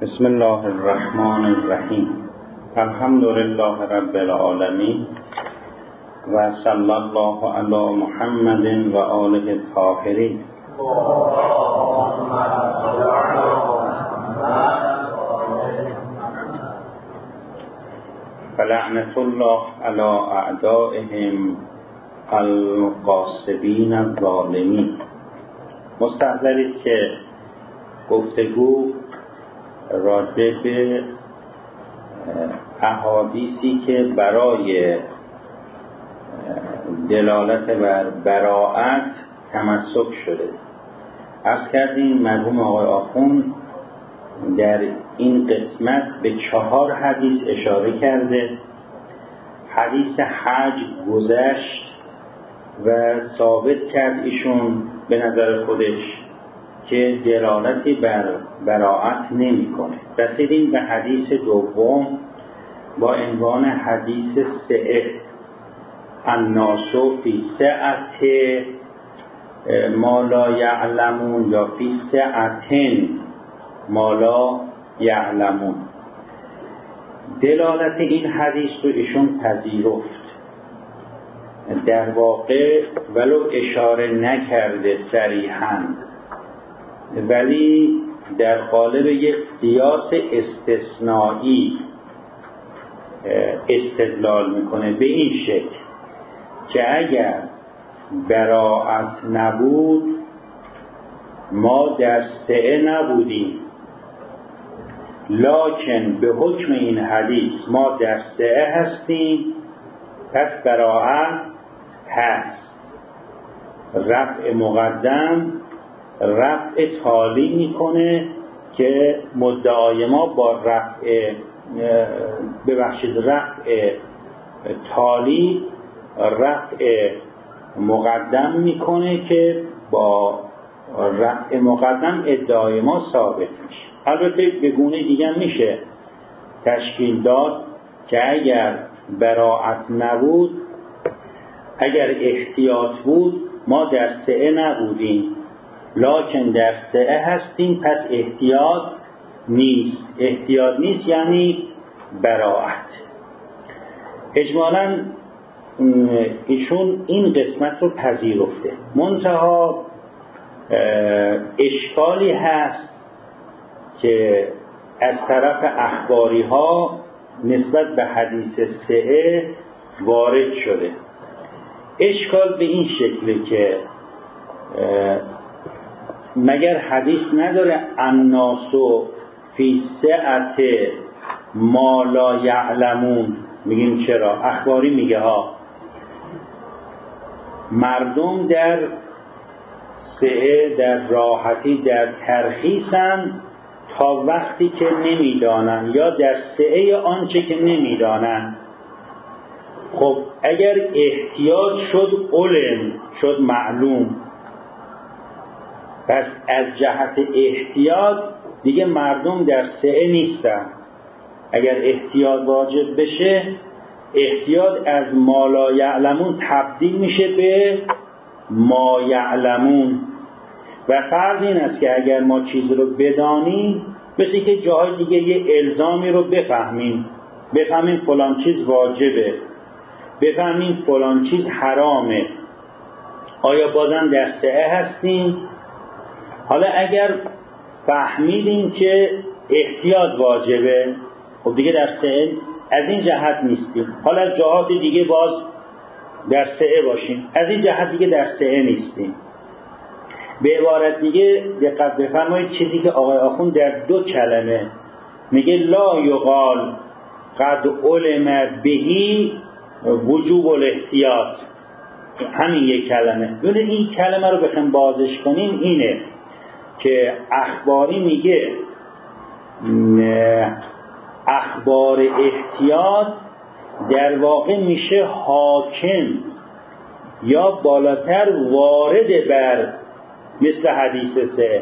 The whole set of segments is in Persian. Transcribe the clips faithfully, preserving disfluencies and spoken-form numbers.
بسم الله الرحمن الرحیم. الحمد لله رب العالمین و صلی الله علی محمد و آله الطاهرین. فلعنة الله علی اعدائهم الغاصبین الظالمین. مستحضرید که گفتگو راجع به احادیثی که برای دلالت بر براءت تمسک شده. عرض کردیم مرحوم آقای آخوند در این قسمت به چهار حدیث اشاره کرده. حدیث حج گذشت و ثابت کرد ایشون به نظر خودش که دلالتی بر براءت نمی کنه. رسیدیم به حدیث دوم با عنوان حدیث سعه. الناس فی سعت ما لا یعلمون یا فی سعتن ما لا یعلمون. دلالت این حدیث رو ایشون پذیرفت. در واقع ولو اشاره نکرده صریحاً، ولی در قالب یک قیاس استثنایی استدلال میکنه به این شکل که اگر براءت نبود ما در سعه نبودیم، لکن به حکم این حدیث ما در سعه هستیم، پس براءت هست. رفع مقدم رفع تالی میکنه که مدعای ما با رفع ببخشید رفع تالی رفع مقدم میکنه که با رفع مقدم ادعای ما ثابت میشه. البته به گونه دیگه میشه تشکیل داد که اگر براءت نبود، اگر احتیاط بود ما در سعه نبودیم، لکن در سعه هستیم، پس احتیاط نیست. احتیاط نیست یعنی براءت. اجمالاً ایشون این قسمت رو پذیرفته. منتها اشکالی هست که از طرف اخباری ها نسبت به حدیث سعه وارد شده. اشکال به این شکله که مگر حدیث نداره الناس فی سعت ما لا یعلمون؟ میگیم چرا؟ اخباری میگه ها مردم در سعه، در راحتی، در ترخیصن تا وقتی که نمیدانن، یا در سعه آنچه که نمیدانن. خب اگر احتیاط شد علم، شد معلوم، پس از جهت احتیاط دیگه مردم در سعه نیستن. اگر احتیاط واجب بشه، احتیاط از ما لا یعلمون تبدیل میشه به ما یعلمون. و فرض این است که اگر ما چیزی رو بدانیم، مثل که جاهای دیگه یه الزامی رو بفهمیم، بفهمیم فلان چیز واجبه، بفهمیم فلان چیز حرامه، آیا بازم در سعه هستیم؟ حالا اگر فهمیدیم که احتیاط واجبه، خب دیگه در سعه از این جهت نیستیم. حالا از جهات دیگه باز در سعه باشیم، از این جهت دیگه در سعه نیستیم. به عبارت دیگه دقت بفرمایید چیزی که آقای آخوند در دو کلمه میگه لا یقال قد علم بهی وجوب الاحتیاط، همین یک کلمه. ببینید این کلمه رو بخوایم بازش کنیم اینه که اخباری میگه اخبار احتیاط در واقع میشه حاکم یا بالاتر وارد بر مثل حدیث سه.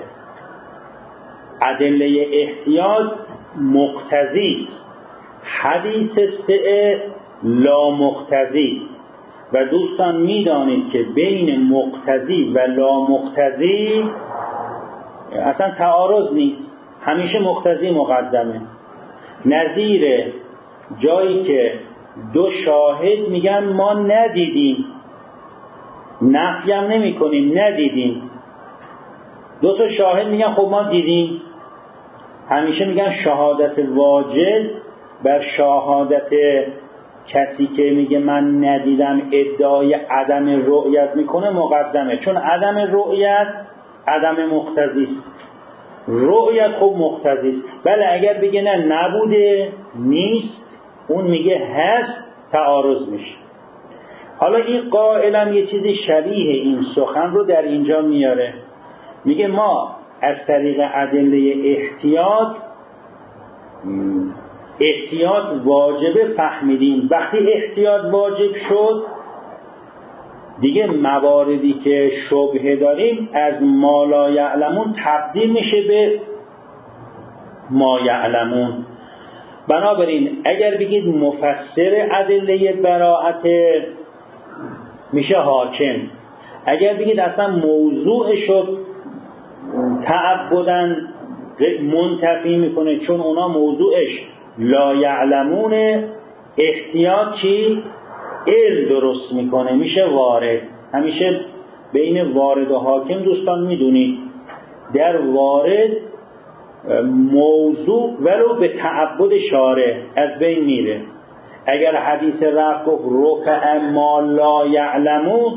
ادله احتیاط مقتضی، حدیث سه لا مقتضی. و دوستان میدانید که بین مقتضی و لا مقتضی اصلا تعارض نیست. همیشه مقتضی مقدمه. نظیر جایی که دو شاهد میگن ما ندیدیم، نفی هم نمی کنیم ندیدیم، دو تا شاهد میگن خب ما دیدیم، همیشه میگن شهادت واجب بر شهادت کسی که میگه من ندیدم ادعای عدم رؤیت میکنه مقدمه، چون عدم رؤیت عدم مقتضی است، رؤیت خب مقتضی است. بله اگر بگه نه نبوده نیست، اون میگه هست، تعارض میشه. حالا این قائلم یه چیزی شبیه این سخن رو در اینجا میاره، میگه ما از طریق ادله احتیاط احتیاط واجبه فهمیدیم، وقتی احتیاط واجب شد دیگه مواردی که شبهه داریم از ما لا یعلمون تبدیل میشه به ما یعلمون. بنابراین اگر بگید مفسر ادله براءت میشه حاکم، اگر بگید اصلا موضوعش رو تعبداً منتفی میکنه چون اونا موضوعش لا یعلمون، احتیاط چی؟ علم درست میکنه، میشه وارد. همیشه بین وارد و حاکم دوستان میدونید در وارد موضوع ولو به تعبد شارع از بین میره. اگر حدیث رفع گفت رفع ما لا یعلمون،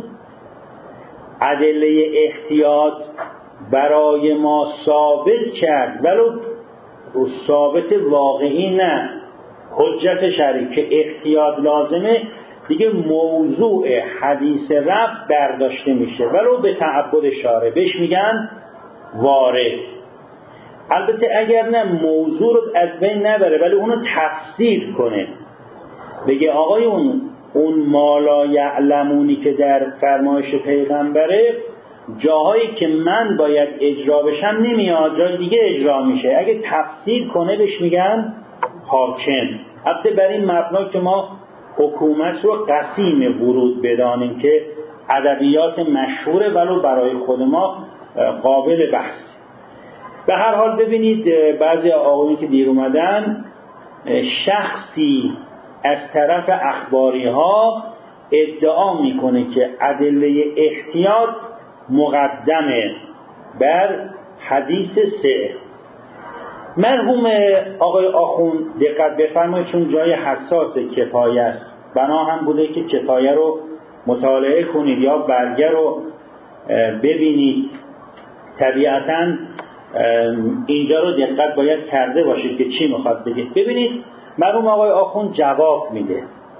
ادله احتیاط برای ما ثابت کرد ولو ثابت واقعی نه، حجت شرعی که احتیاط لازمه، دیگه موضوع حدیث رفع برداشته میشه ولو به تعبد شارع، بهش میگن وارد. البته اگر نه موضوع رو از بین نبره ولی اونو تفسیر کنه، بگه آقایون اون ما لا یعلمونی که در فرمایش پیغمبره جاهایی که من باید اجرا بشم نمیاد، جای دیگه اجرا میشه، اگه تفسیر کنه بهش میگن حاکم. البته بر این مبنا که ما حکومت رو قسیم ورود بدانیم که ادبیات مشهوره ولو برای خود ما قابل بحث. به هر حال ببینید بعضی آقایون که دیر اومدن، شخصی از طرف اخباری ها ادعا میکنه که ادله احتیاط مقدمه بر حدیث سه. مرحوم آقای آخوند دقت بفرمایید چون جای حساس کفایه است، بنا هم بوده که کفایه رو مطالعه کنید یا برگه رو ببینید. طبیعتاً اینجا رو دقت باید کرده باشید که چی میخواد بگید. ببینید مرحوم آقای آخوند جواب میده.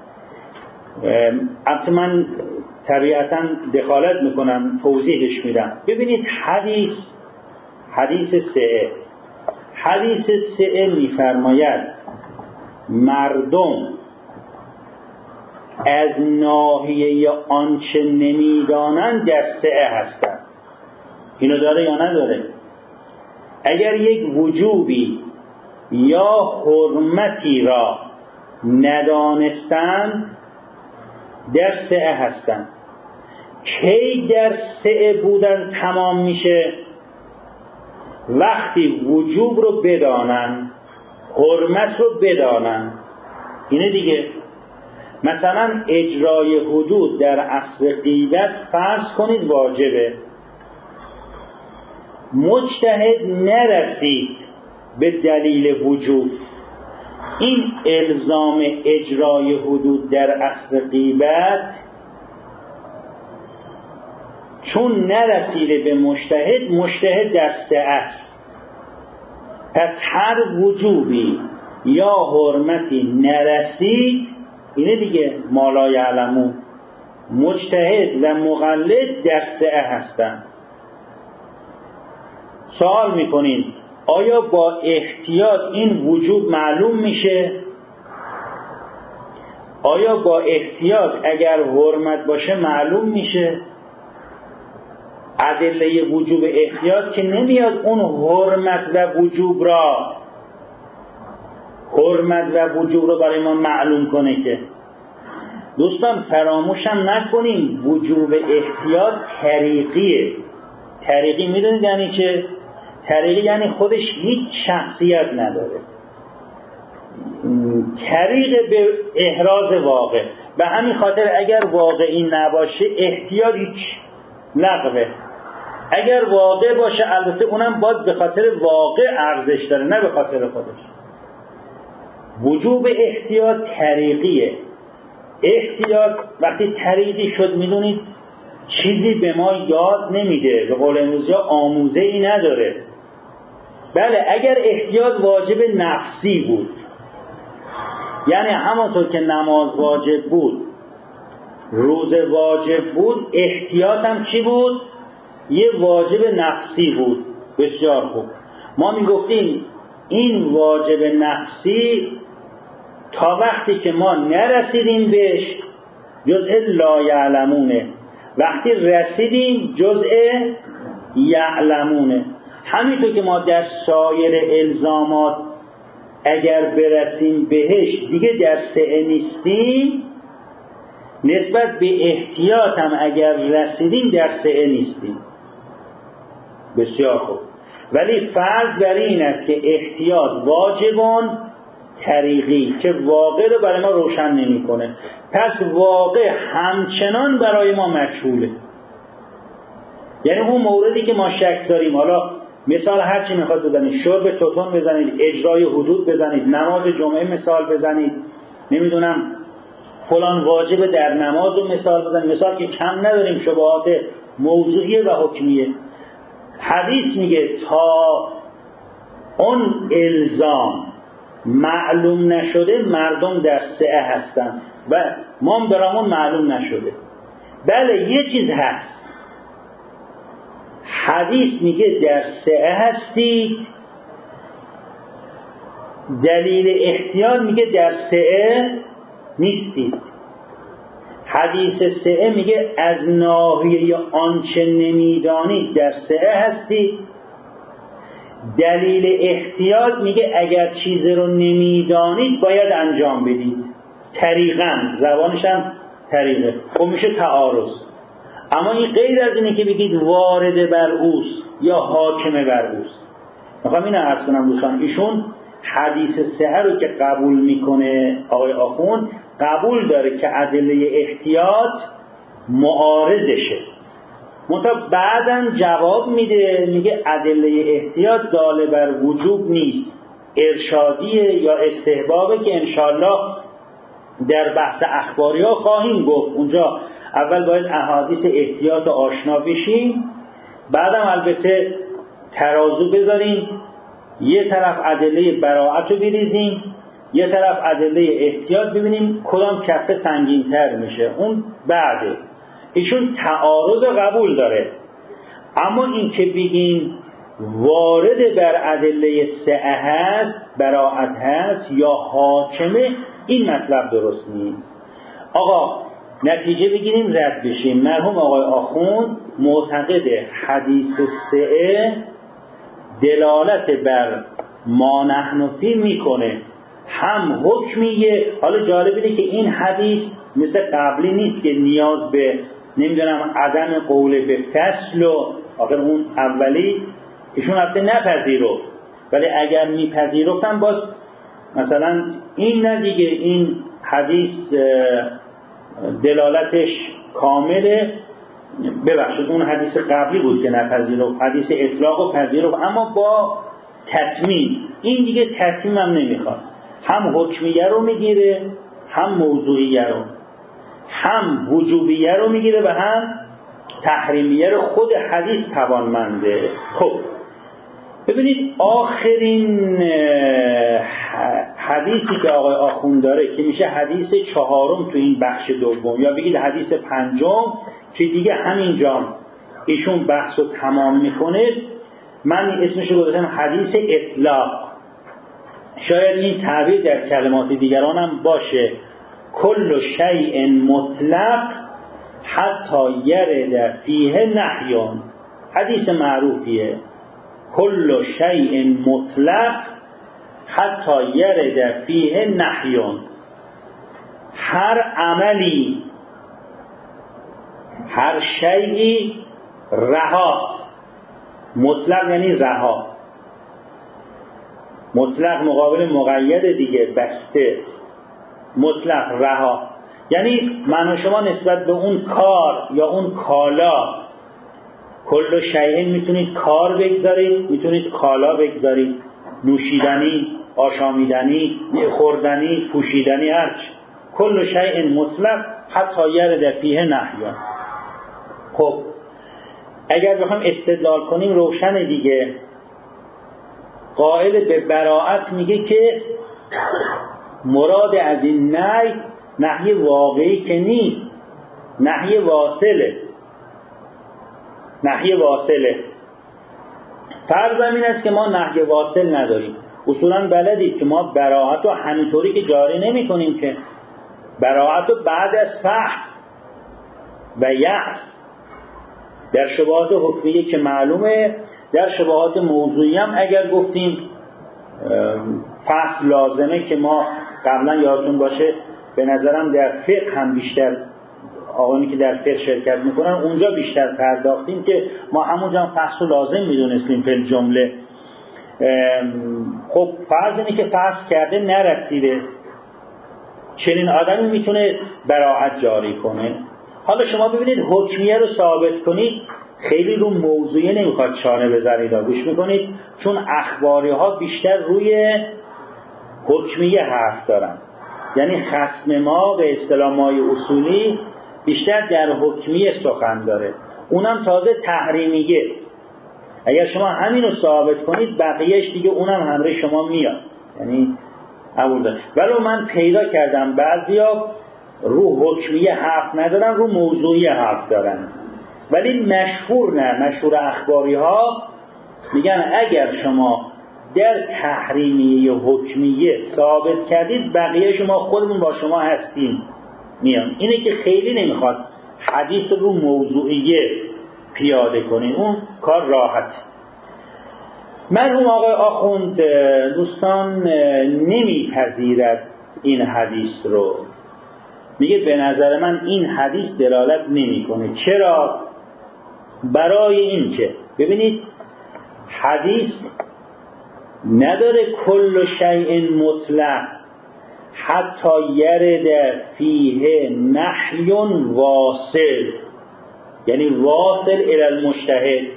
البته من طبیعتاً دخالت میکنم، توضیحش میدم. ببینید حدیث حدیث سه حدیث سه میفرماید مردم از ناحیه آنچه نمیدانند در سه هستند. اینو داره یا نداره؟ اگر یک وجوبی یا حرمتی را ندانستند در سه هستند. کی در سه بودن تمام میشه؟ وقتی وجوب رو بدانن، حرمت رو بدانن. اینه دیگه. مثلا اجرای حدود در عصر غیبت فرض کنید واجبه، مجتهد نرسید به دلیل وجوب، این الزام اجرای حدود در عصر غیبت چون نرسیده به مجتهد، مجتهد در سه است. پس هر وجوبی یا حرمتی نرسید، اینه دیگه ما لا یعلمون، مجتهد و مقلد در سه هستن. سوال میکنین آیا با احتیاط این وجوب معلوم میشه؟ آیا با احتیاط اگر حرمت باشه معلوم میشه؟ ادله وجوب احتیاط که نمیاد اون حرمت و وجوب را حرمت و وجوب را برای ما معلوم کنه که. دوستان فراموشم نکنیم وجوب احتیاط طریقیه. طریقی میدونید یعنی چه؟ طریقی یعنی خودش هیچ شخصیت نداره، طریق به احراز واقع. به همین خاطر اگر واقعی نباشه احتیاط هیچ لغوه، اگر واقع باشه البته اونم باز به خاطر واقع ارزش داره نه به خاطر خودش. وجوب احتیاط طریقیه. احتیاط وقتی طریقی شد میدونید چیزی به ما یاد نمیده، به قول امروزی آموزه ای نداره. بله اگر احتیاط واجب نفسی بود، یعنی همانطور که نماز واجب بود، روزه واجب بود، احتیاط هم چی بود؟ یه واجب نفسی بود. بسیار خوب. ما میگفتیم این واجب نفسی تا وقتی که ما نرسیدیم بهش جزء لا یعلمونه، وقتی رسیدیم جزء یعلمونه. همینطور که ما در سایر الزامات اگر برسیم بهش دیگه در سعه نیستیم، نسبت به احتیاط هم اگر رسیدیم در سعه نیستیم. بسیار خوب. ولی فرض بر این است که احتیاط واجبان طریقی که واقع رو برای ما روشن نمی کنه، پس واقع همچنان برای ما مجهوله. یعنی اون موردی که ما شک داریم، حالا مثال هر چی میخواد بزنید، شرب توتون بزنید، اجرای حدود بزنید، نماز جمعه مثال بزنید، نمیدونم فلان واجب در نماز رو مثال بزنید، مثال که کم نداریم، شبهات موضوعیه و حکمیه. حدیث میگه تا اون الزام معلوم نشده مردم در سعه هستن و ما برامون معلوم نشده. بله یه چیز هست، حدیث میگه در سعه هستید، دلیل احتیاط میگه در سعه نیستید. حدیث سعه میگه از ناحیه آنچه نمیدانید در سعه هستید، دلیل احتیاط میگه اگر چیزی رو نمیدانید باید انجام بدید. طریقاً زبانش هم طریقه، خب میشه تعارض. اما این غیر از اینه که بگید وارد بر اوست یا حاکم بر اوست. میخوام اینو عرض کنم دوستان، ایشون حدیث سعه رو که قبول میکنه آقای آخوند، قبول داره که ادله احتیاط معارضشه، منتها بعداً جواب میده، میگه ادله احتیاط دال بر وجوب نیست، ارشادیه یا استحبابه که انشاءالله در بحث اخباری ها خواهیم گفت. اونجا اول باید احادیث احتیاط آشنا بشیم، بعدم البته ترازو بذاریم، یه طرف ادله براءت رو بریزیم، یه طرف ادله احتیاط ببینیم کدام کفه سنگین تر میشه، اون بعده. ایشون تعارض قبول داره، اما این که بگیم وارد بر ادله سعه هست، براءت هست یا حاکمه، این مطلب درست نیست. آقا نتیجه بگیریم رد بشیم. مرحوم آقای آخوند معتقد حدیث سعه دلالت بر ما نحن فی میکنه، هم حکمیه. حالا جالب اینه که این حدیث مثل قبلی نیست که نیاز به نمیدونم عدم قول به فصل و آخر اون اولی ایشون البته نپذیرفت، ولی اگر میپذیرفتن باز مثلا این نه دیگه، این حدیث دلالتش کامله. ببخشید اون حدیث قبلی بود که نپذیرفت، حدیث اطلاق و پذیرفت، اما با تتمیم. این دیگه تتمیم هم نمیخواد، هم حکمیه رو میگیره، هم موضوعیه رو، هم وجوبیه رو میگیره و هم تحریمیه رو. خود حدیث توانمنده. خب ببینید آخرین حدیثی که آقای آخوند داره که میشه حدیث چهارم تو این بخش دوم، یا بگید حدیث پنجم که دیگه همینجا ایشون بحث رو تمام میکنه، من اسمش رو گذاشتم حدیث اطلاق. شاید این تعبیر در کلمات دیگران هم باشه، کل شیء مطلق حتی یرد فیه نهیون. حدیث معروفیه، کل شیء مطلق حتی یرد فیه نهیون. هر عملی، هر شیئی رهاست. مطلق یعنی رها، مطلق مقابل مقید دیگه، بسته، مطلق، رها. یعنی من و شما نسبت به اون کار یا اون کالا، کل شیء میتونید کار بگذارید، میتونید کالا بگذارید، نوشیدنی، آشامیدنی، خوردنی، پوشیدنی، هرچ. کل شیء مطلق حتی یرد فیه نهی. خب اگر بخوام استدلال کنیم روشن دیگه. قائل به براءت میگه که مراد از این نهی نهی واقعی که نیست، نهی واصله، نهی واصله. فرض این است که ما نهی واصل نداریم. اصولا بلدید که ما براءت رو همینطوری که جاری نمی کنیم، که براءت رو بعد از فحص و یأس در شبهات حکمیه که معلومه، در شبهات موضوعی هم اگر گفتیم فحص لازمه، که ما قبلا یادتون باشه به نظرم در فقه هم بیشتر آقایانی که در فقه شرکت میکنن اونجا بیشتر پرداختیم که ما همونجا فحص رو لازم میدونستیم فی الجمله. خب فرض اینه که فحص کرده نرسیده، چنین آدمی میتونه براءت جاری کنه. حالا شما ببینید حکمیه رو ثابت کنید، خیلی رو موضوعی نمیخواد چانه بزنید، گوش میکنید، چون اخباری ها بیشتر روی حکمیه حرف دارن. یعنی خصم ما به اصطلاح مای اصولی بیشتر در حکمیه سخن داره، اونم تازه تحریمیه. اگر شما همین رو ثابت کنید بقیهش دیگه اونم همراه شما میاد. یعنی قبول داره. ولو من پیدا کردم بعضیا رو حکمیه حرف ندارن، رو موضوعی حرف دارن، ولی مشهور نه، مشهور اخباری ها میگن اگر شما در تحریمیه حکمیه ثابت کردید بقیه شما خودمون با شما هستیم میان. اینه که خیلی نمیخواد حدیث رو موضوعیه پیاده کنید، اون کار راحت. مرحوم آقای آخوند دوستان نمیپذیرد این حدیث رو، میگه به نظر من این حدیث دلالت نمیکنه. چرا؟ برای این که ببینید حدیث نداره کل شیء مطلق حتی یرد فیه نحی واصل، یعنی واصل الی المجتهد،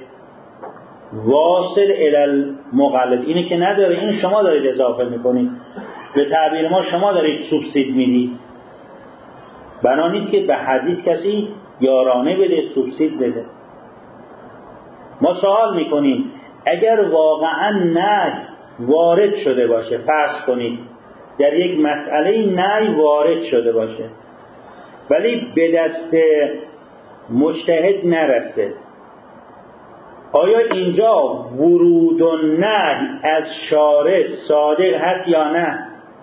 واصل الی المقلد. اینه که نداره، این شما دارید اضافه میکنید، به تعبیر ما شما دارید سوبسید میدید. بنا نیست که به حدیث کسی یارانه بده، سوبسید بده. ما سوال میکنیم اگر واقعا نهی وارد شده باشه، فرض کنید در یک مسئله نهی وارد شده باشه ولی به دست مجتهد نرسه، آیا اینجا ورود و نهی از شارع صادق هست یا نه؟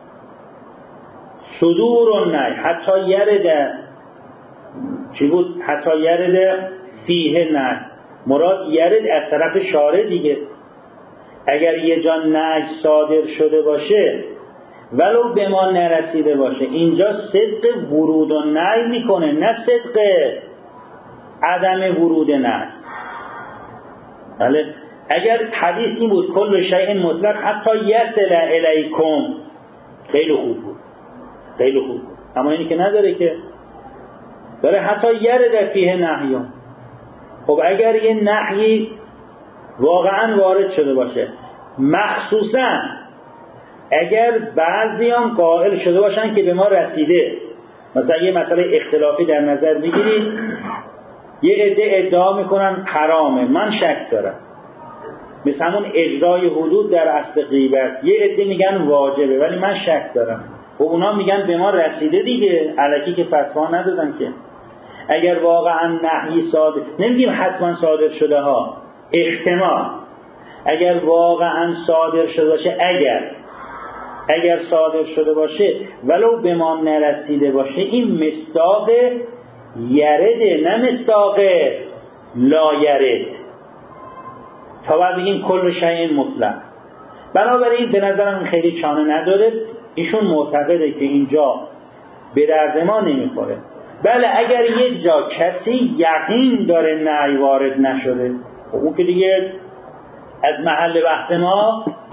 صدور و نهی حتی یرد چی بود؟ حتی یرد فیه نهی، مراد یرد از طرف شارع دیگه. اگر یه جا نهی صادر شده باشه ولو به ما نرسیده باشه، اینجا صدق ورود و نهی میکنه، نه صدق عدم ورود نهی. بله اگر حدیث این بود کل شیء مطلق حتی یصل الیکم، خیلی خوب بود، خیلی خوب بود. اما اینی که نداره، که داره حتی یرد فیه نهی. خب اگر یه نهی واقعا وارد شده باشه، مخصوصا اگر بعضیان قائل شده باشن که به ما رسیده، مثلا یه مسئله اختلافی در نظر بگیرید، یه عده ادعا میکنن حرامه، من شک دارم، مثل همون اجرای حدود در اصل غیبت، یه عده میگن واجبه ولی من شک دارم. و اونا میگن به ما رسیده دیگه، الکی که فتوا ندادن که. اگر واقعا نهی صادر، نمیگیم حتما صادر شده ها، احتمال، اگر واقعا صادر شده باشه، اگر اگر صادر شده باشه ولو به ما نرسیده باشه، این مصداق یرده، نه مصداق لا یرد. تا بعد بگیم کل شیء مطلق. بنابراین به نظرم خیلی چانه نداره، ایشون معتقده که اینجا به درد ما نمیخوره. بله اگر یک جا کسی یقین داره نهی وارد نشده، اون که دیگه از محل بحث ما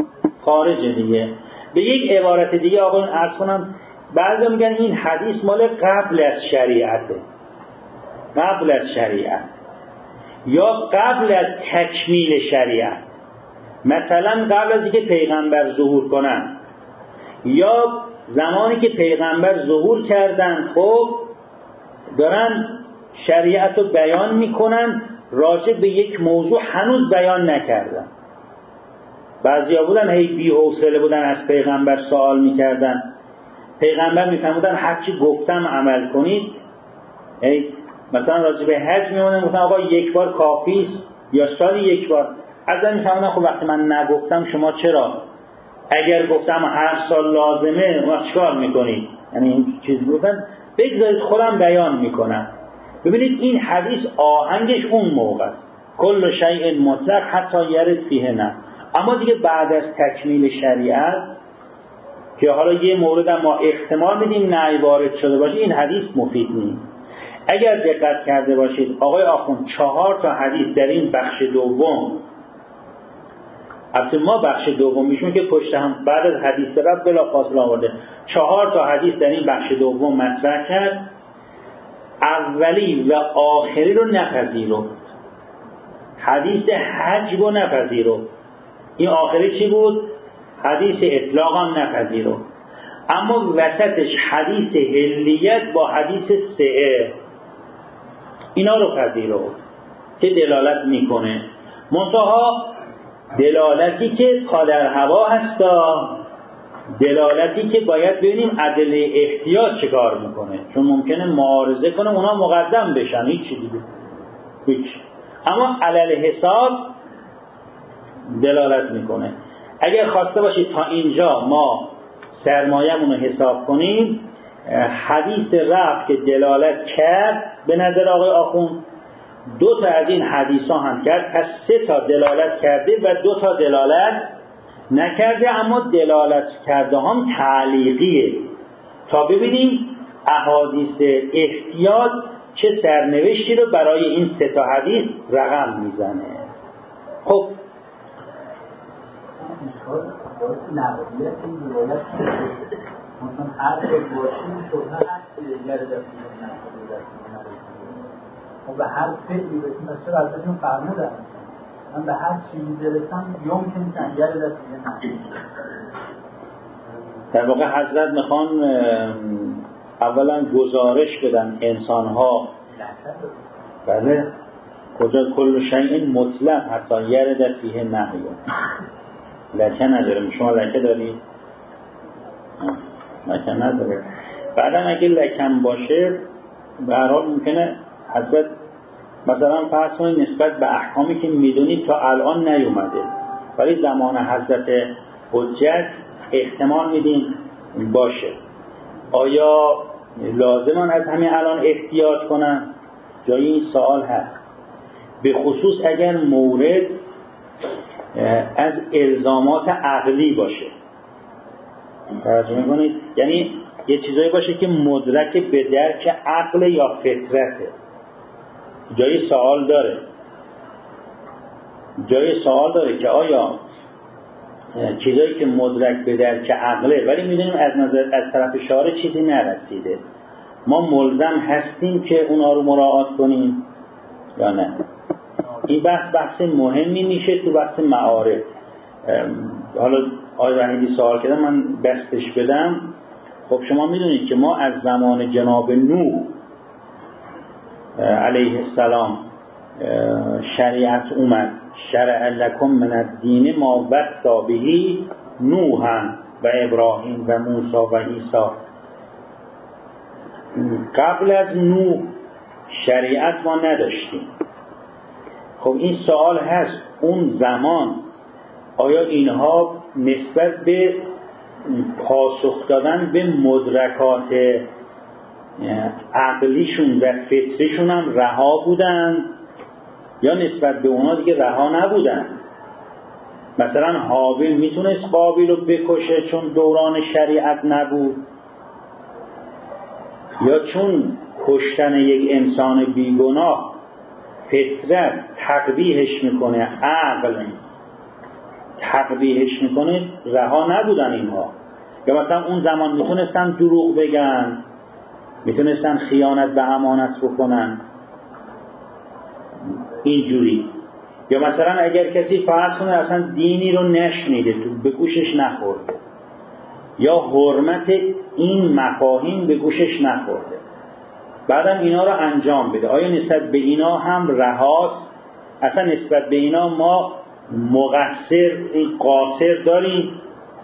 خارجه دیگه. به یک عبارت دیگه آقایون عرض کنم، بعضی میگن این حدیث مال قبل از شریعته، قبل از شریعت یا قبل از تکمیل شریعت، مثلا قبل از اینکه پیغمبر ظهور کنن یا زمانی که پیغمبر ظهور کردن، خب دارن شریعت رو بیان میکنن، راجع به یک موضوع هنوز بیان نکردن. بعضیا بودن هی بی حوصله بودن، از پیغمبر سوال میکردن، پیغمبر میفرمودن هرچی گفتم عمل کنید. هی مثلا راجع به حج میمونن، گفتن آقا یک بار کافیست یا سالی یک بار؟ ازن میفرمودن خب وقتی من نگفتم شما چرا؟ اگر گفتم هر سال لازمه ما چیکار میکنید؟ یعنی این چیزی گفتن بگذارید خودم بیان میکنم. ببینید این حدیث آهنگش اون موقع است، کل شیء مطلق حتی یرد فیه نه. اما دیگه بعد از تکمیل شریعت که حالا یه مورد ما احتمال میدیم نهی وارد شده باشه، این حدیث مفید نیست. اگر دقت کرده باشید آقای آخوند چهار تا حدیث در این بخش دوم، البته ما بخش دومیشون که پشت هم بعد از حدیث رب بلا فاصله آورده، چهار تا حدیث در این بخش دوم مطرح کرد. اولی و آخری رو نپذیرفت، حدیث حج رو نپذیرفت. این آخری چی بود؟ حدیث اطلاق هم نپذیرفت. اما وسطش حدیث هلیت با حدیث سعه اینا رو پذیرفت که دلالت میکنه، منتها دلالتی که قادر هوا هستا، دلالتی که باید ببینیم ادله احتیاط چه کار میکنه، چون ممکنه معارضه کنه اونا مقدم بشن، هیچ چی دیگه هیچ. اما علل حساب دلالت میکنه. اگر خواسته باشید تا اینجا ما سرمایه‌مون رو حساب کنیم، حدیث رفع که دلالت کرد به نظر آقای آخوند، دو تا از این حدیث ها هم کرد، پس سه تا دلالت کرده و دو تا دلالت نکرده. اما دلالت کرده هم تعلیقیه، تا ببینیم احادیث احتیاط چه سرنوشتی رو برای این سه تا حدیث رقم میزنه. خب نقلیت این دلالت مثلا هر که باشیم شبه هست یه دفعه خب به هر فعلی بسیم از چرا ازشون فرمودن من به هر چیزی برسم یمکن تنگر دفعه نه. در واقع حضرت میخوان اولا گزارش بدن انسان ها، بله کجا کل شیء مطلق حتی یرد فیه نهی، لکه نداریم. شما لکه دارید؟ لکه نداره. بعدا اگه لکم باشه به هر حال ممکنه حضرت مثلا فرض کنید نسبت به احکامی که میدونید تا الان نیومده، ولی زمان حضرت حجت احتمال میدین باشه. آیا لازمان از همین الان احتیاط کنن؟ جای این سوال هست، به خصوص اگر مورد از الزامات عقلی باشه. توجه میکنید؟ یعنی یه چیزایی باشه که مدرک به درک عقل یا فطرته. جای سوال داره جای سوال داره که آیا چیزایی که مدرک به درک عقله ولی میدونیم از نظر از طرف شارع چیزی نرسیده، ما ملزم هستیم که اونا رو مراعات کنیم یا نه؟ این بحث بحث مهمی میشه تو بحث معارف. حالا آقای وحیدی سوال کردن، من بستش بدم. خب شما میدونید که ما از زمان جناب نوح علیه السلام شریعت اومد، شرع لکم من الدین ما وصی به نوحا و ابراهیم و موسی و عیسی. قبل از نوح شریعت ما نداشتیم. خب این سوال هست اون زمان آیا اینها نسبت به پاسخ دادن به مدرکات عقلیشون و فطریشون هم رها بودن یا نسبت به اونا دیگه رها نبودن؟ مثلا حابیل میتونست قابیل رو بکشه چون دوران شریعت نبود، یا چون کشتن یک انسان بیگناه فطرت تقبیحش میکنه، عقل تقبیحش میکنه رها نبودن اینها. یا مثلا اون زمان میتونستن دروغ بگن، میتونستن خیانت به امانت بکنن اینجوری. یا مثلا اگر کسی فرض کنه اصلا دینی رو نشنیده، تو به گوشش نخورده، یا حرمت این مفاهیم به گوشش نخورده، بعدم اینا رو انجام بده، آیا نسبت به اینا هم رهاست؟ اصلا نسبت به اینا ما مقصر قاصر داریم؟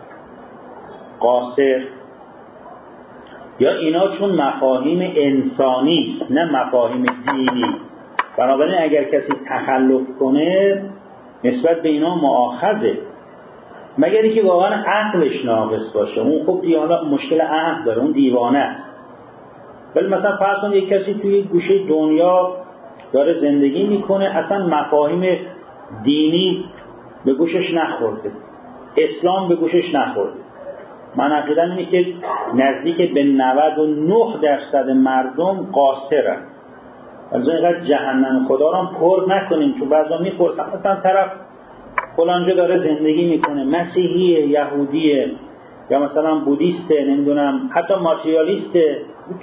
قاصر؟ یا اینا چون مفاهیم انسانی است نه مفاهیم دینی، بنابراین اگر کسی تخلف کنه نسبت به اینا مؤاخذه، مگر اینکه واقعا عقلش ناقص باشه. اون خب دیگه مشکل عقل داره، اون دیوانه است. ولی مثلا فرض کن یک کسی توی گوشه دنیا داره زندگی میکنه، اصلا مفاهیم دینی به گوشش نخورده، اسلام به گوشش نخورده. من عقیدم اینه که نزدیک به نود و نه درصد مردم قاصرن. از اینقدر جهنم خدا رو پر نکنیم، چون بعضا میپرسن مثلا طرف فلانجا داره زندگی میکنه، مسیحیه، یهودیه، یا مثلا بودیسته، نمیدونم حتی ماتریالیسته،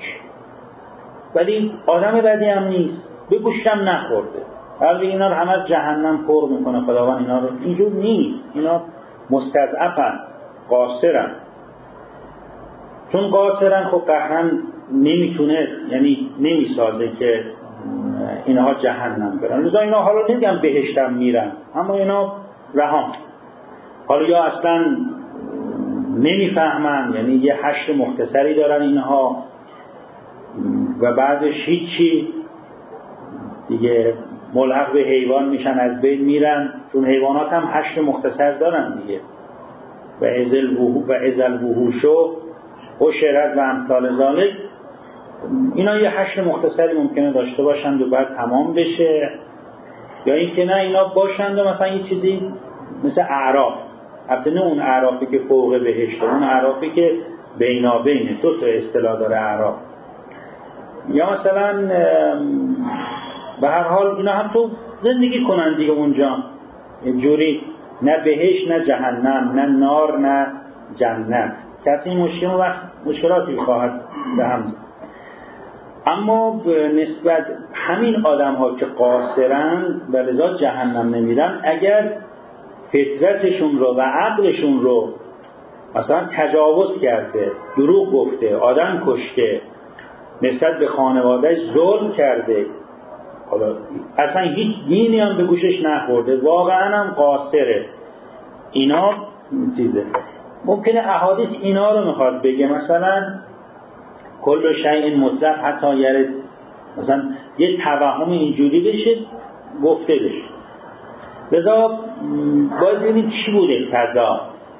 ولی آدم بدی هم نیست، به گوشم نخورده، ولی اینا رو همه جهنم پر میکنه خداوند اینا رو. اینجور نیست، اینا مستضعفن، قاصرن. چون قاصرن خب قهرن نمیتونه، یعنی نمیسازه که اینها جهنم برن. لذا اینا حالا نمیگم بهشتم میرن، اما اینا رهان. حالا یا اصلا نمیفهمن، یعنی یه حشر مختصری دارن اینها و بعدش هیچی دیگه ملحق به حیوان میشن، از بین میرن، چون حیوانات هم حشر مختصر دارن دیگه. و ازل و ازل وحوشو و شرط و امثال ذالک، اینا یه حشر مختصری ممکنه داشته باشند و بعد تمام بشه. یا اینکه نه اینا باشند و مثلا یه چیزی مثل اعراف، البته نه اون اعرافی که فوق بهشت، اون اعرافی که بینابینه، دو تا اصطلاح داره اعراف. یا مثلا به هر حال اینا هم تو زندگی کنن دیگه اونجا، جوری نه بهشت نه جهنم، نه نار نه جنت. کسی این مشکل وقت مشکلاتی خواهد به هم. اما نسبت همین آدم ها که قاصرن و لذا جهنم نمیرن، اگر فطرتشون رو و عقلشون رو مثلا تجاوز کرده، دروغ گفته، آدم کشته، نسبت به خانوادهش ظلم کرده، حالا اصلا هیچ دینی هم به گوشش نخورده، واقعا هم قاصره، اینا چیزه. ممکنه احادیث اینا رو میخواد بگه، مثلا کل شیء مطلق حتی یرد، مثلا یه توهم اینجوری بشه گفته بشه. لذا باید ببینید چی بود اقتضا.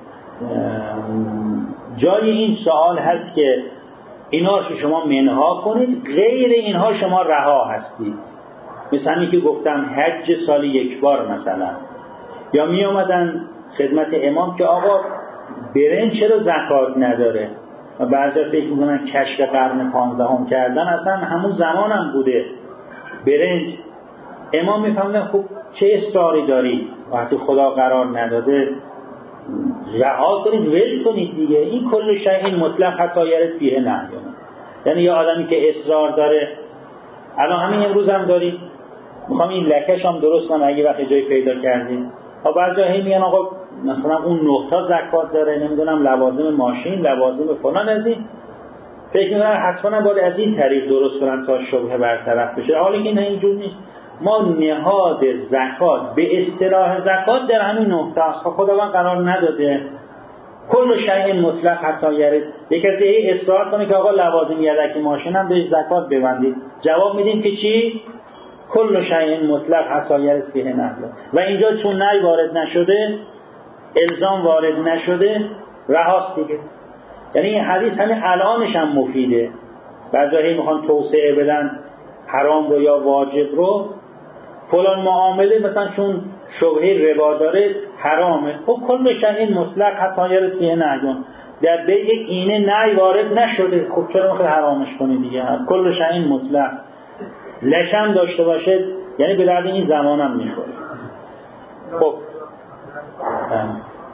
جای این سوال هست که اینا رو شما منها کنید، غیر اینها شما رها هستید. مثل همین که گفتم حج سالی یک بار مثلا، یا می آمدن خدمت امام که آقا برنج چرا زکات نداره، و بعضی فکر میکنن کشف قرن پانزدهم کردن، اصلا همون زمان هم بوده برنج. امام میفهمدن خب چه اصراری داری، وقتی خدا قرار نداده رها کنید، ول کنید دیگه. این کل شیء مطلق حتی یرد فیه نهی. یعنی یه آدمی که اصرار داره، الان همین امروز هم داریم، میخوام این لکش هم درست کنم اگه وقت جای پیدا کردیم، ها بعضی هی میگن آقا مثلا اون نقطه زکات داره، نمیدونم لوازم ماشین، لوازم فلان، از این فکر میکنن حتما باید از این طریق درست کنن تا شبهه برطرف بشه. حالا که نه اینجور نیست. ما نهاد زکات به اصطلاح زکات در همین نقطه است، خداوند قرار نداده کل شیء مطلق حتی یرد. یک کسی اصرار کنه که آقا لوازم یدکی ماشین هم بهش زکات ببندید، جواب میدیم که چی؟ کل شیء مطلق حتی یرد فیه نهی. و اینجا چون نهی وارد نشده، الزام وارد نشده، رهاست دیگه. یعنی این حدیث همین الانش هم مفیده. بعضی میخوان توسعه بدن حرام رو یا واجب رو، فلان معامله مثلا چون شبهه ربا داره حرامه، خب کل شیء مطلق حتی یرد فیه نهی. در بیع اینه نهی وارد نشده، خب چرا میخوای حرامش کنی دیگه؟ کل شیء مطلق لشم داشته باشه، یعنی به درد این زمان هم میخوره. خب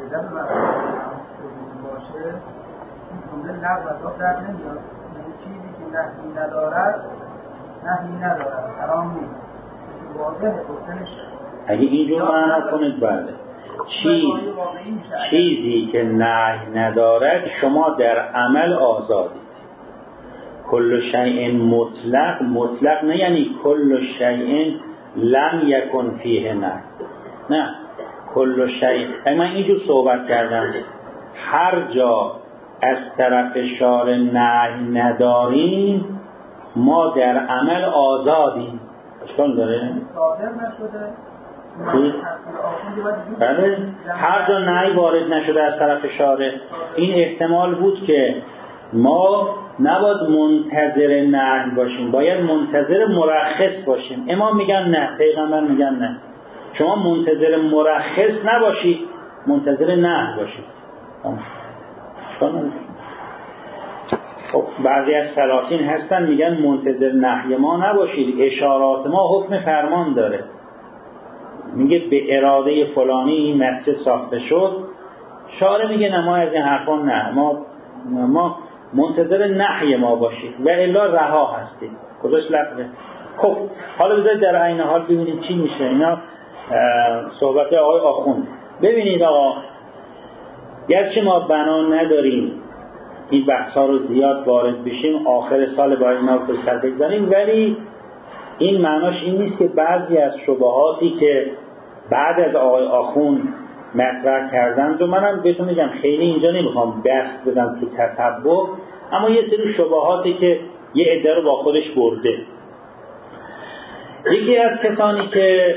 فایده به مفهوم باشه این جمله لغو از آب در نمیاد. چیزی که نهی ندارد نهی ندارد حرام نیست واضحه گفتنش. اگه اینجور معنا کنید بله چیز چیزی که نهی ندارد شما در عمل آزادید. کل شیء مطلق مطلق نه یعنی کل شیء لم یکن فیه نهی، نه کل شیء. من اینجور صحبت کردم هر جا از طرف شارع نهی نداریم ما در عمل آزادیم. اشکال داره؟ صادر نشده بله هر جا نهی وارد نشده از طرف شارع این احتمال بود که ما نباید منتظر نهی باشیم، باید منتظر مرخص باشیم. امام میگن نه، پیغمبر میگن نه، شما منتظر مرخص نباشید، منتظر نهی باشید. خب بعضی از سلاطین هستن میگن منتظر نهی ما نباشید، اشارات ما حکم فرمان داره. میگه به اراده فلانی این مسجد ساخته شد، شارع میگه نه ما از این حرفا نه، ما ما منتظر نهی ما باشید و الا رها هستید. کجاش لفظه؟ خب حالا بذارید در عین حال ببینید چی میشه. اینا صحبت آقای آخوند. ببینید آقا گرچه ما بنا نداریم این بحثا رو زیاد وارد بشیم، آخر سال باید اینا رو فرصت بگذاریم، ولی این معناش این نیست که بعضی از شبهاتی که بعد از آقای آخوند مطرح کردن و منم بهتون میگم خیلی اینجا نمیخوام بحث بدم تو تتبع، اما یه سری شبهاتی که یه عده رو با خودش برده. یکی از کسانی که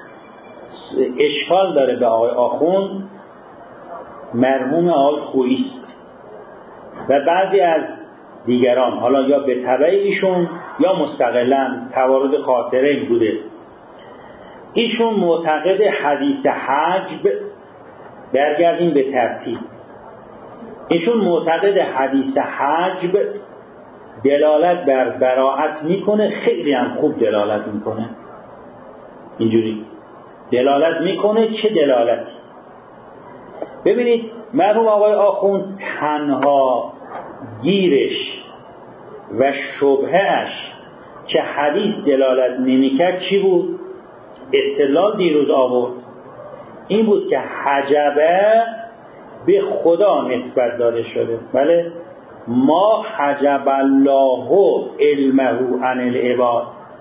اشکال داره به آقای آخوند مرحوم آقای خویی است و بعضی از دیگران، حالا یا به تبع ایشون یا مستقلاً توارد خاطره این بوده. ایشون معتقد حدیث حجب، برگردیم به ترتیب، ایشون معتقد حدیث حجب دلالت بر براءت میکنه، خیلی هم خوب دلالت میکنه، اینجوری دلالت میکنه. چه دلالتی؟ ببینید مرحوم آقای آخوند تنها گیرش و شبهش که حدیث دلالت نمیکرد چی بود؟ استدلال دیروز آورد این بود که حجبه به خدا نسبت داده شده. بله ما حجب الله علمه عن العباد.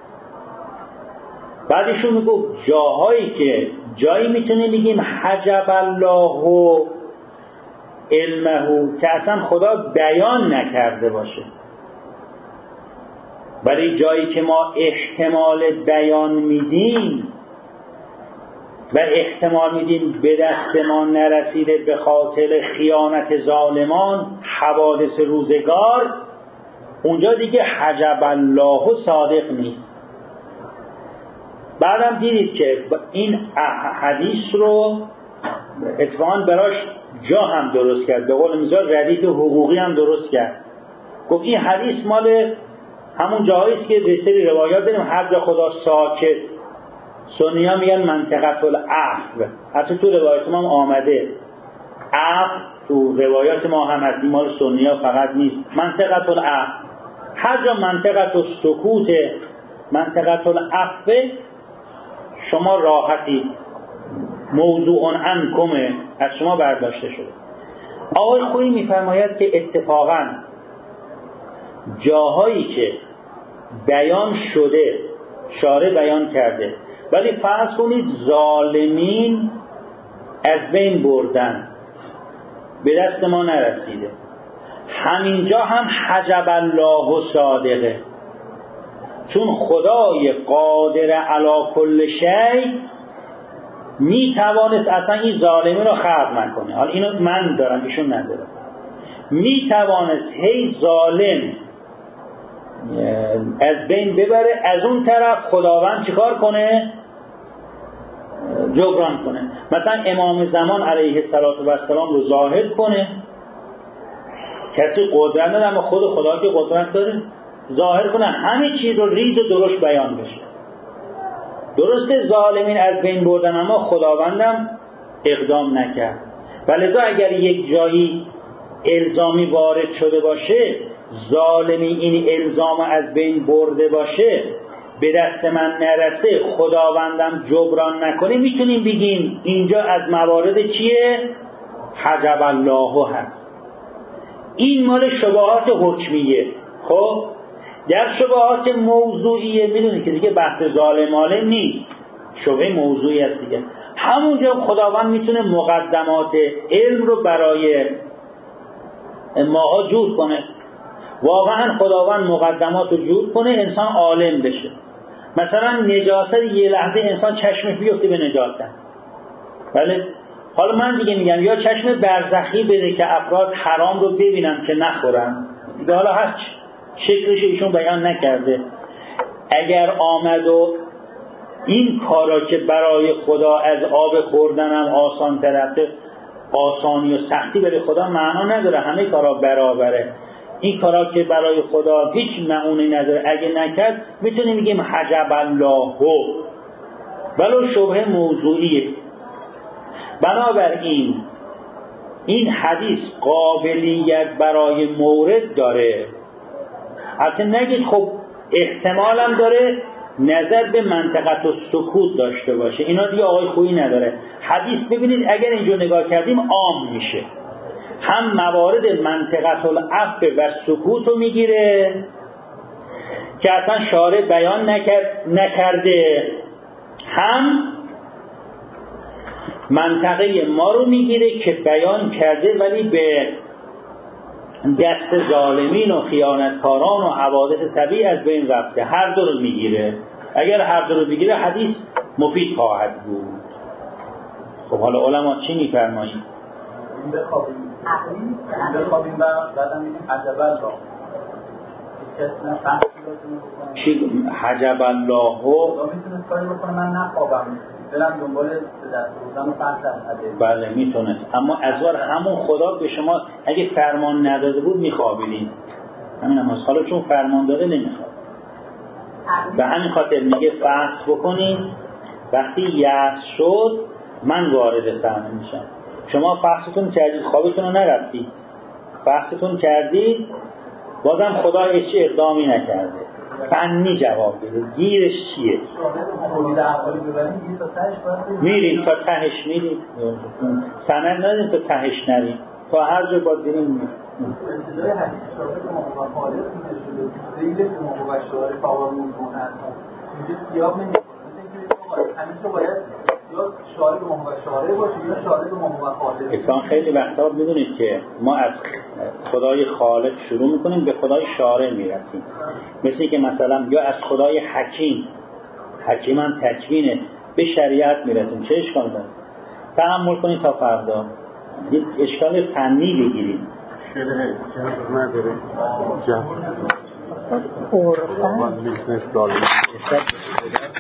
بعدشون میگو جاهایی که جایی میتونه بگیم حجب الله علمه که اصلا خدا بیان نکرده باشه، ولی جایی که ما احتمال بیان میدیم و احتمال میدیم به دست ما نرسیده به خاطر خیانت ظالمان حوادث روزگار، اونجا دیگه حجب الله صادق نیست. بعدم دیدید که این حدیث رو اتفاقاً براش جا هم درست کرد، به قول میزار ردیف حقوقی هم درست کرد. گفت این حدیث مال همون جاهایی است که به سری روایات داریم هر جا خدا ساکت، سنی ها میگن منطقه العفو، حتی تو روایات ما هم آمده عفو تو روایات ما هم هست، مال سنی ها فقط نیست. منطقه العفو هر جا منطقه السکوت، منطقه العفو شما راحتی موضوع عنکمه از شما برداشته شده. آقای خویی میفرماید که اتفاقا جاهایی که بیان شده شارع بیان کرده ولی فرض کنید ظالمین از بین بردن به دست ما نرسیده، همینجا هم حجب الله صادقه، چون خدای قادر علی کل شیء می توانست اصلا این ظالمی رو خلق نکنه. حالا اینو من دارم ایشون ندارم. می توانست هی ظالم از بین ببره، از اون طرف خداوند چیکار کنه؟ جبران کنه. مثلا امام زمان علیه السلام رو ظاهر کنه، کسی قدرت نداره اما خود خدا که قدرت داره، ظاهر کنه همه چیز رو ریز و درشت بیان بشه. درسته ظالمین از بین بردن اما خداوندم اقدام نکرد. ولذا اگر یک جایی الزامی وارد شده باشه، ظالمی این الزام از بین برده باشه، به دست من نرسه، خداوندم جبران نکنه، میتونیم بگیم اینجا از موارد چیه؟ حجب الله هست. این مال شبهات حکمیه. خب در شبهات موضوعیه میدونی که دیگه بحث ظالم عالم نیست، شبهه موضوعی هست دیگه. همونجا خداوند میتونه مقدمات علم رو برای ماها جور کنه. واقعا خداوند مقدمات رو جور کنه انسان عالم بشه. مثلا نجاست، یه لحظه انسان چشمش بیفته به نجاست، بله. حالا من دیگه میگم یا چشم برزخی بده که افراد حرام رو ببینن که نخورن دیگه، حالا هر شکلش ایشون بیان نکرده. اگر آمد و این کارا که برای خدا از آب خوردنم آسان طرفه، آسانی و سختی برای خدا معنا نداره، همه کارا برابره. این کارا که برای خدا هیچ معونی نداره اگه نکرد میتونیم بگیم حجب الله، ولو شبهه موضوعیه. بنابراین این حدیث قابلیت برای مورد داره. البته نگید خب احتمالم داره نظر به منطقه و سکوت داشته باشه، اینا دیگه آقای خویی نداره. حدیث ببینید اگر اینجا نگاه کردیم عام میشه، هم موارد منطقه العفو و سکوت رو میگیره که اصلا شارع بیان نکرد نکرده، هم منطقه ما رو میگیره که بیان کرده ولی به دست ظالمین و خیانتکاران و حوادث طبیعی از بین رفته. هر دو رو میگیره. اگر هر دو رو بگیره حدیث مفید خواهد بود. خب حالا علما چی میفرمایید؟ بخوابیم بخوابیم و بعدم میگیم حجب الله. چی حجب الله؟ خدا میتونه کاری بکنه من نخوابم برم دنبال دست بردن و فحش از. بله میتونست، اما ازوار همون خدا به شما اگه فرمان نداده بود میخوابیدین. همین هم حالا چون فرمان داده نمیخواب. به همین خاطر میگه فحش بکنید وقتی یأس شد من وارد صحنه میشم. شما فحشتون کردید، خوابتون رو نرفتید، فحشتون کردید، بازم خدا هیچ اقدامی نکرده، فنی جواب بده گیرش چیه؟ میریم تا تهش، میریم سند نداریم تا تهش نریم، تا هر جا باید بریم. ابتدای حدیث شاهد که ما مخالف میده شده زیل که ما مبشاره فوارون کنن اینجا سیاب نمیده، همیشه باید یا شارع به مبشاره باشه یا شارع به مخالف. اصلا خیلی وقتا میدونید که ما از خدای خالق شروع میکنیم به خدای شارع میرسیم، مثل که مثلا یا از خدای حکیم، حکیم هم تکوینه، به شریعت میرسیم. چه اشکال داره؟ تحمل کنید تا فردا یک اشکال فنی بگیریم. شده چرا نداره جا قربان